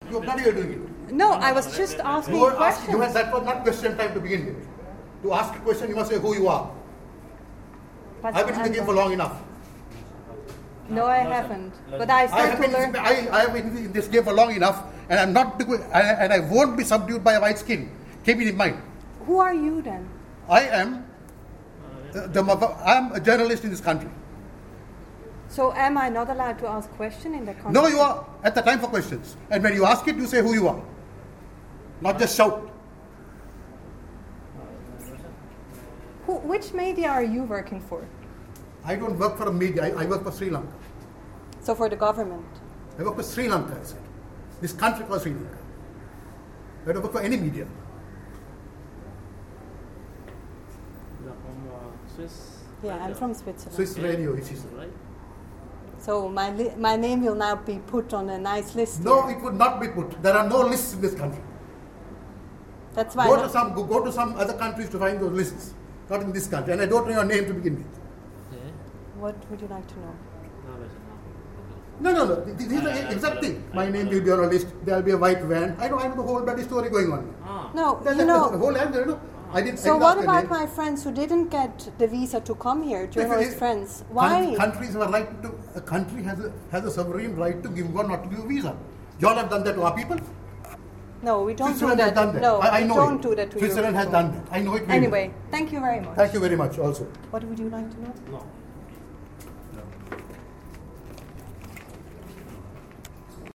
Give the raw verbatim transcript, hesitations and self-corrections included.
You're not even doing it. No, I was just asking You were questions. asking, you had, that was not question time to begin with. To ask a question, you must say who you are. But I've been in the game for long enough. No, I haven't. But I I start have, to been, learn. I, I have been in this game for long enough, and I'm not, and I won't be subdued by a white skin. Keep it in mind. Who are you then? I am, uh, the, I'm a journalist in this country. So am I not allowed to ask questions in the country? No, you are at the time for questions. And when you ask it, you say who you are. Not just shout. Who, which media are you working for? I don't work for a media. I, I work for Sri Lanka. So for the government? I work for Sri Lanka, I said. This country called Sri Lanka. I don't work for any media. You're from uh, Swiss? Yeah, I'm from Switzerland. Swiss radio, it is. Right? So my li- my name will now be put on a nice list. No, here. it would not be put. There are no lists in this country. That's why. Go not- to some go, go to some other countries to find those lists. Not in this country. And I don't know your name to begin with. Yeah. What would you like to know? No, no, no. This is the exact thing. My name will be on a list. There will be a white van. I know, I know the whole bloody story going on. Ah. No, There's you a- know. the whole angle, you know. I didn't. So I didn't what ask about your name. my friends who didn't get the visa to come here, journalist If it- friends? Coun- Why? Countries have a right to. A country has a has a sovereign right to give or not to give a visa. You all have done that to our people. No, we don't do Switzerland has that. done that. No, I, I we know don't it. do that to Switzerland your has people. done that. I know it. Very Anyway, well. thank you very much. Thank you very much. Also. What would you like to know? No.